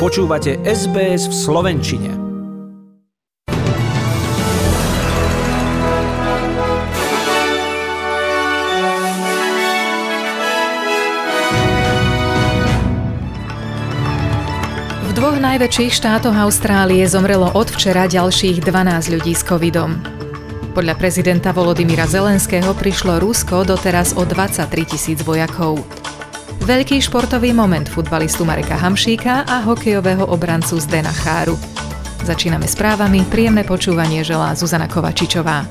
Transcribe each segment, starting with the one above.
Počúvate SBS v slovenčine. V dvoch najväčších štátoch Austrálie zomrelo od včera ďalších 12 ľudí s covidom. Podľa prezidenta Volodymyra Zelenského prišlo Rusko doteraz o 23 000 vojakov. Veľký športový moment futbalistu Mareka Hamšíka a hokejového obrancu Zdena Cháru. Začíname správami, príjemné počúvanie želá Zuzana Kovačičová.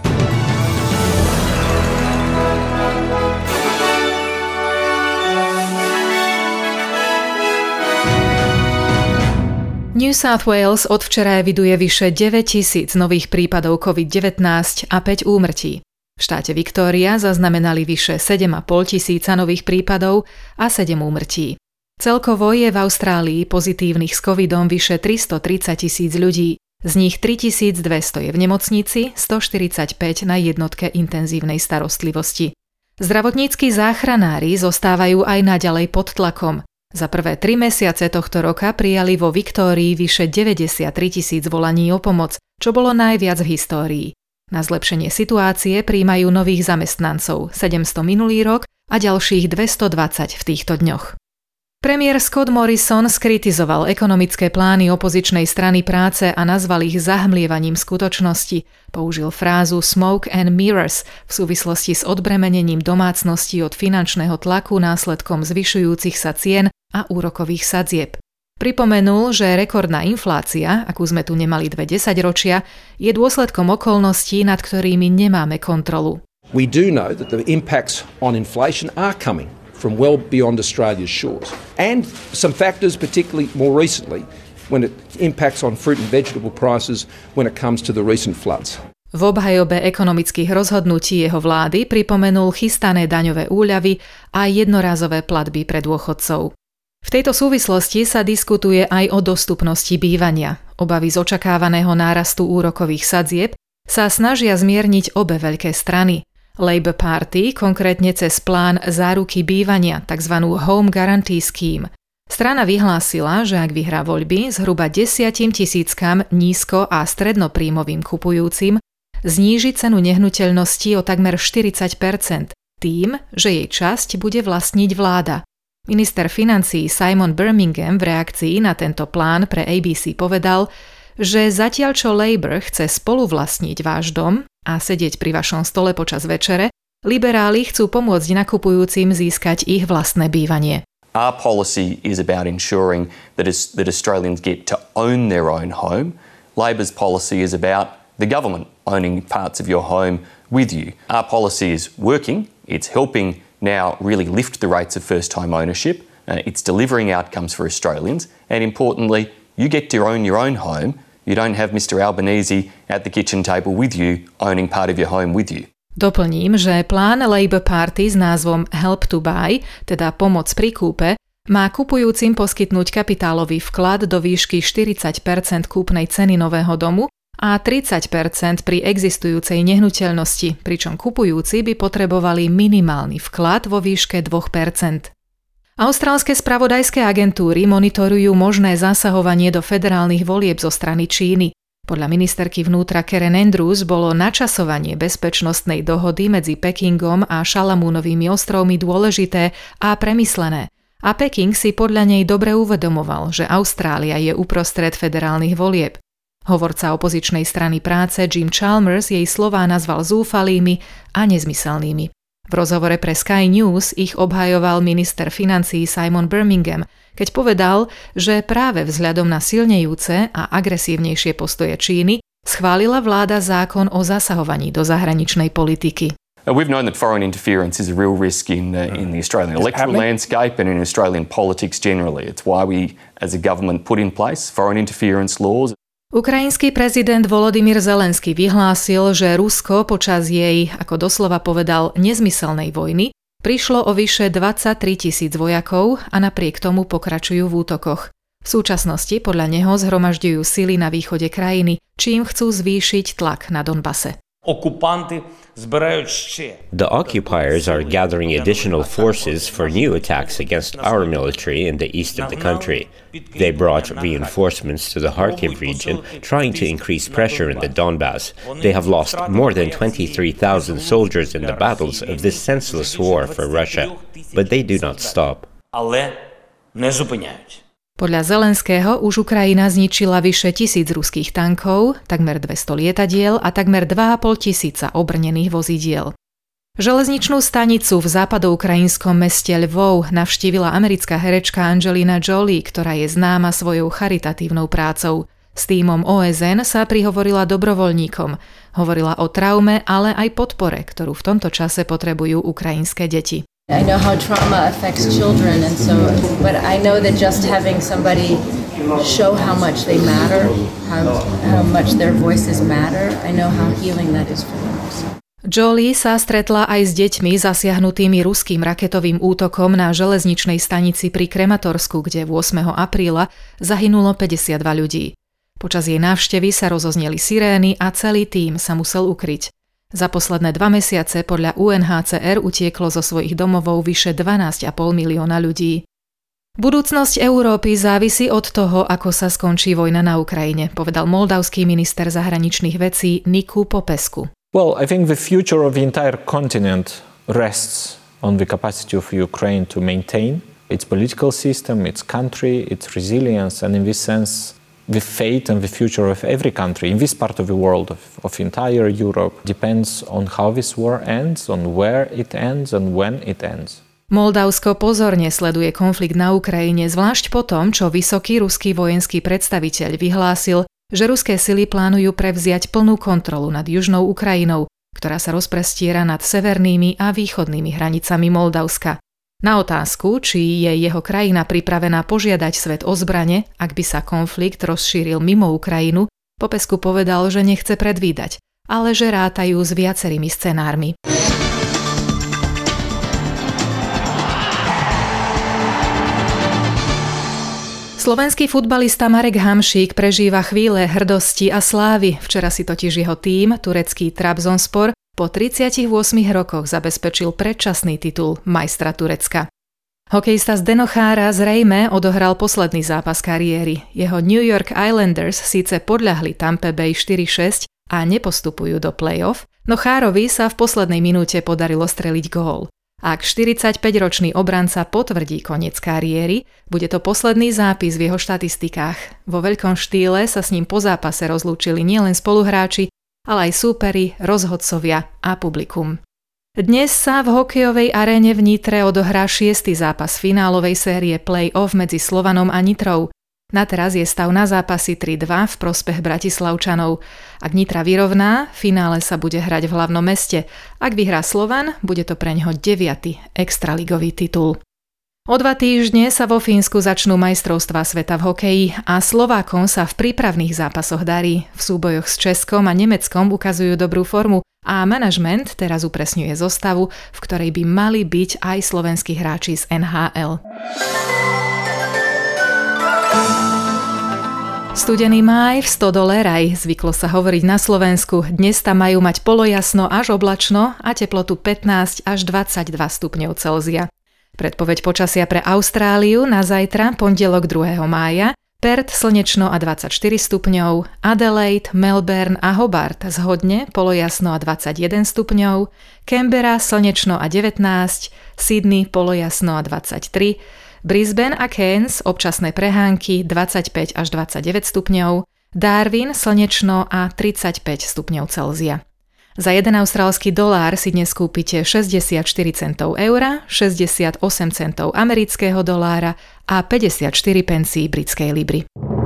New South Wales od včera eviduje vyše 9 000 nových prípadov COVID-19 a 5 úmrtí. V štáte Victoria zaznamenali vyše 7 500 nových prípadov a 7 úmrtí. Celkovo je v Austrálii pozitívnych s covidom vyše 330 000 ľudí, z nich 3200 je v nemocnici, 145 na jednotke intenzívnej starostlivosti. Zdravotnícki záchranári zostávajú aj naďalej pod tlakom. Za prvé 3 mesiace tohto roka prijali vo Viktórii vyše 93 000 volaní o pomoc, čo bolo najviac v histórii. Na zlepšenie situácie prijímajú nových zamestnancov, 700 minulý rok a ďalších 220 v týchto dňoch. Premiér Scott Morrison skritizoval ekonomické plány opozičnej strany práce a nazval ich zahmlievaním skutočnosti. Použil frázu smoke and mirrors v súvislosti s odbremenením domácností od finančného tlaku následkom zvyšujúcich sa cien a úrokových sadzieb. Pripomenul, že rekordná inflácia, akú sme tu nemali 2 desaťročia, je dôsledkom okolností, nad ktorými nemáme kontrolu. We do know that the impacts on inflation are coming from well beyond Australia's shores. And some factors, particularly more recently, when it impacts on fruit and vegetable prices when it comes to the recent floods. V obhajobe ekonomických rozhodnutí jeho vlády pripomenul chystané daňové úľavy a jednorázové platby pre dôchodcov. V tejto súvislosti sa diskutuje aj o dostupnosti bývania. Obavy z očakávaného nárastu úrokových sadzieb sa snažia zmierniť obe veľké strany. Labour Party konkrétne cez plán záruky bývania, tzv. Home Guarantee Scheme. Strana vyhlásila, že ak vyhrá voľby, zhruba 10 000 nízko- a strednopríjmovým kupujúcim zníži cenu nehnuteľnosti o takmer 40%, tým, že jej časť bude vlastniť vláda. Minister financií Simon Birmingham v reakcii na tento plán pre ABC povedal, že zatiaľ čo Labour chce spoluvlastniť váš dom a sedieť pri vašom stole počas večere, liberáli chcú pomôcť nakupujúcim získať ich vlastné bývanie. Our policy is about ensuring that Australians get to own their own home. Labor's policy is about the government owning parts of your home with you. Our policy is working, it's helping now really lift the rates of first-time ownership. It's delivering outcomes for Australians. And importantly, you get to own your own home. You don't have Mr. Albanese at the kitchen table with you, owning part of your home with you. Doplním, že plán Labour Party s názvom Help to Buy, teda pomoc pri kúpe, má kupujúcim poskytnúť kapitálový vklad do výšky 40% kúpnej ceny nového domu a 30% pri existujúcej nehnuteľnosti, pričom kupujúci by potrebovali minimálny vklad vo výške 2%. Austrálske spravodajské agentúry monitorujú možné zasahovanie do federálnych volieb zo strany Číny. Podľa ministerky vnútra Karen Andrews bolo načasovanie bezpečnostnej dohody medzi Pekingom a Šalamúnovými ostrovmi dôležité a premyslené. A Peking si podľa nej dobre uvedomoval, že Austrália je uprostred federálnych volieb. Hovorca opozičnej strany práce Jim Chalmers jej slová nazval zúfalými a nezmyselnými. V rozhovore pre Sky News ich obhajoval minister financií Simon Birmingham, keď povedal, že práve vzhľadom na silnejúce a agresívnejšie postoje Číny schválila vláda zákon o zasahovaní do zahraničnej politiky. We've known that foreign interference is a real risk in the Australian electoral landscape and in Australian politics generally. It's why we, as a government, put in place foreign interference laws. Ukrajinský prezident Volodymyr Zelenský vyhlásil, že Rusko počas jej, ako doslova povedal, nezmyselnej vojny prišlo o vyše 23 000 vojakov a napriek tomu pokračujú v útokoch. V súčasnosti podľa neho zhromažďujú sily na východe krajiny, čím chcú zvýšiť tlak na Donbase. The occupiers are gathering additional forces for new attacks against our military in the east of the country. They brought reinforcements to the Kharkiv region, trying to increase pressure in the Donbass. They have lost more than 23,000 soldiers in the battles of this senseless war for Russia, but they do not stop. Podľa Zelenského už Ukrajina zničila vyše 1000 ruských tankov, takmer 200 lietadiel a takmer 2500 obrnených vozidiel. Železničnú stanicu v západoukrajinskom meste Lvov navštívila americká herečka Angelina Jolie, ktorá je známa svojou charitatívnou prácou. S tímom OSN sa prihovorila dobrovoľníkom. Hovorila o traume, ale aj podpore, ktorú v tomto čase potrebujú ukrajinské deti. I know how trauma affects children, but I know that just having somebody show how much they matter, how much their voices matter, I know how healing that is for them also. Jolie sa stretla aj s deťmi zasiahnutými ruským raketovým útokom na železničnej stanici pri Krematorsku, kde 8. apríla zahynulo 52 ľudí. Počas jej návštevy sa rozozneli sirény a celý tím sa musel ukryť. Za posledné 2 mesiace podľa UNHCR utieklo zo svojich domovov vyše 12,5 milióna ľudí. Budúcnosť Európy závisí od toho, ako sa skončí vojna na Ukrajine, povedal moldavský minister zahraničných vecí Niku Popescu. Well, I think the future of the entire continent rests on the capacity of Ukraine to maintain its political system, its country, its resilience, and in this sense the fate and the future of every country in this part of the world, of entire Europe, depends on how this war ends, on where it ends and when it ends. Moldavsko pozorne sleduje konflikt na Ukrajine, zvlášť po tom, čo vysoký ruský vojenský predstaviteľ vyhlásil, že ruské sily plánujú prevziať plnú kontrolu nad južnou Ukrajinou, ktorá sa rozprestiera nad severnými a východnými hranicami Moldavska. Na otázku, či je jeho krajina pripravená požiadať svet o zbrane, ak by sa konflikt rozšíril mimo Ukrajinu, Popescu povedal, že nechce predvídať, ale že rátajú s viacerými scenármi. Slovenský futbalista Marek Hamšík prežíva chvíle hrdosti a slávy. Včera si totiž jeho tím, turecký Trabzonspor, po 38 rokoch zabezpečil predčasný titul majstra Turecka. Hokejista Zdeno Chára zrejme odohral posledný zápas kariéry. Jeho New York Islanders síce podľahli Tampa Bay 4-6 a nepostupujú do play-off, no Chárovi sa v poslednej minúte podarilo streliť gól. Ak 45-ročný obranca potvrdí koniec kariéry, bude to posledný zápis v jeho štatistikách. Vo veľkom štýle sa s ním po zápase rozlúčili nielen spoluhráči, ale aj súperi, rozhodcovia a publikum. Dnes sa v hokejovej aréne v Nitre odohrá 6. zápas finálovej série play-off medzi Slovanom a Nitrou. Na teraz je stav na zápasy 3-2 v prospech Bratislavčanov. Ak Nitra vyrovná, finále sa bude hrať v hlavnom meste. Ak vyhrá Slovan, bude to preňho 9. extraligový titul. O 2 týždne sa vo Fínsku začnú majstrovstvá sveta v hokeji a Slovákom sa v prípravných zápasoch darí. V súbojoch s Českom a Nemeckom ukazujú dobrú formu a manažment teraz upresňuje zostavu, v ktorej by mali byť aj slovenskí hráči z NHL. Studený máj v stodole Raj, zvyklo sa hovoriť na Slovensku. Dnes tam majú mať polojasno až oblačno a teplotu 15 až 22 stupňov Celzia. Predpoveď počasia pre Austráliu na zajtra, pondelok 2. mája, Perth slnečno a 24 stupňov, Adelaide, Melbourne a Hobart zhodne, polojasno a 21 stupňov, Canberra slnečno a 19, Sydney polojasno a 23, Brisbane a Cairns občasné prehánky 25 až 29 stupňov, Darwin slnečno a 35 stupňov Celzia. Za 1 austrálsky dolár si dnes kúpite 64 centov eura, 68 centov amerického dolára a 54 pencí britskej libry.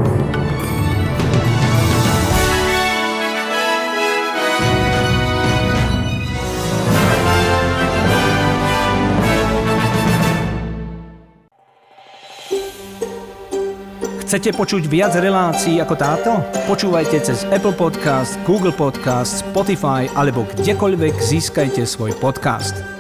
Chcete počuť viac relácií ako táto? Počúvajte cez Apple Podcast, Google Podcast, Spotify alebo kdekoľvek získajte svoj podcast.